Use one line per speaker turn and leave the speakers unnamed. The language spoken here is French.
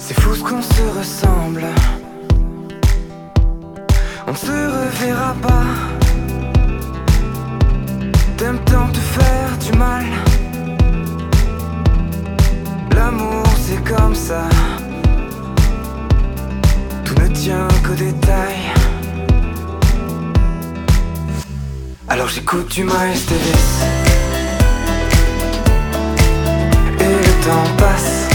C'est fou ce qu'on se ressemble. On ne se reverra pas. T'aimes tant te faire du mal. L'amour c'est comme ça. Tout ne tient qu'aux détails. Alors j'écoute du Miles Davis. Et le temps passe.